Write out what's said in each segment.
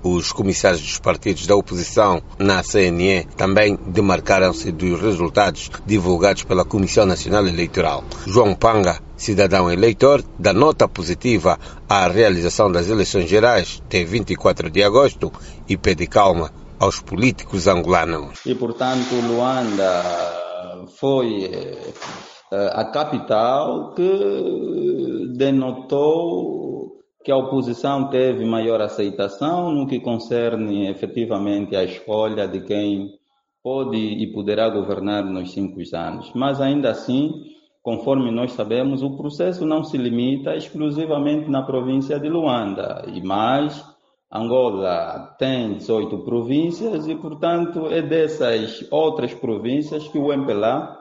Os comissários dos partidos da oposição na CNE também demarcaram-se dos resultados divulgados pela Comissão Nacional Eleitoral. João Panga, cidadão eleitor, dá nota positiva à realização das eleições gerais de 24 de agosto e pede calma aos políticos angolanos. E, portanto, Luanda foi a capital que denotou que a oposição teve maior aceitação no que concerne efetivamente a escolha de quem pode e poderá governar nos 5 anos. Mas ainda assim, conforme nós sabemos, o processo não se limita exclusivamente na província de Luanda, e mais, Angola tem 18 províncias e, portanto, é dessas outras províncias que o MPLA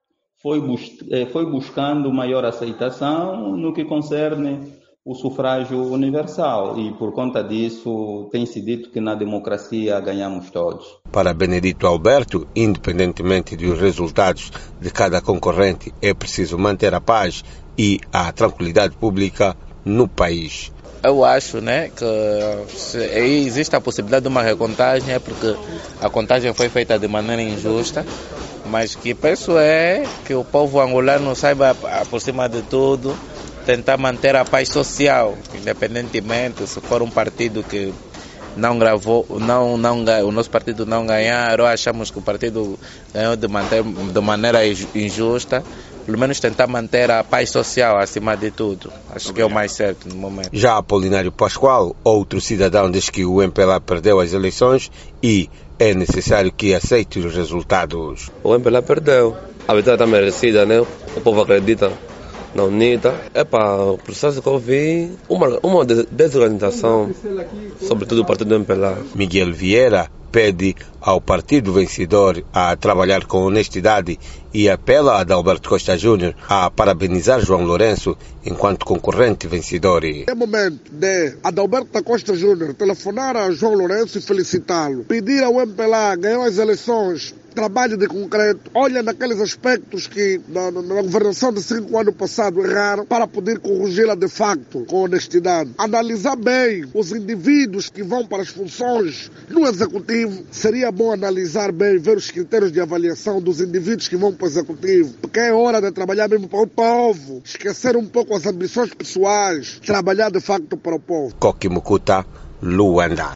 foi buscando maior aceitação no que concerne o sufrágio universal, e por conta disso tem-se dito que na democracia ganhamos todos. Para Benedito Alberto, independentemente dos resultados de cada concorrente, é preciso manter a paz e a tranquilidade pública no país. Eu acho, que se existe a possibilidade de uma recontagem, porque a contagem foi feita de maneira injusta, mas que penso é que o povo angolano saiba, por cima de tudo, tentar manter a paz social, independentemente se for um partido que não gravou, o nosso partido não ganhar, ou achamos que o partido ganhou de maneira injusta, pelo menos tentar manter a paz social acima de tudo. Acho que é o mais certo no momento. Já Apolinário Pascoal, outro cidadão, diz que o MPLA perdeu as eleições e é necessário que aceite os resultados. O MPLA perdeu. A vitória está merecida, O povo acredita na UNITA. O processo que eu vi, uma desorganização, sobretudo o partido do MPLA. Miguel Vieira pede ao partido vencedor a trabalhar com honestidade e apela a Adalberto Costa Júnior a parabenizar João Lourenço enquanto concorrente vencedor. É momento de Adalberto Costa Júnior telefonar a João Lourenço e felicitá-lo. Pedir ao MPLA ganhar as eleições, trabalho de concreto, olha naqueles aspectos que na governação de 5 anos passado erraram, para poder corrigi-la de facto com honestidade. Analisar bem os indivíduos que vão para as funções no executivo. Seria bom analisar bem, ver os critérios de avaliação dos indivíduos que vão para o executivo, porque é hora de trabalhar mesmo para o povo, esquecer um pouco as ambições pessoais, trabalhar de facto para o povo. Coque Mucuta, Luanda.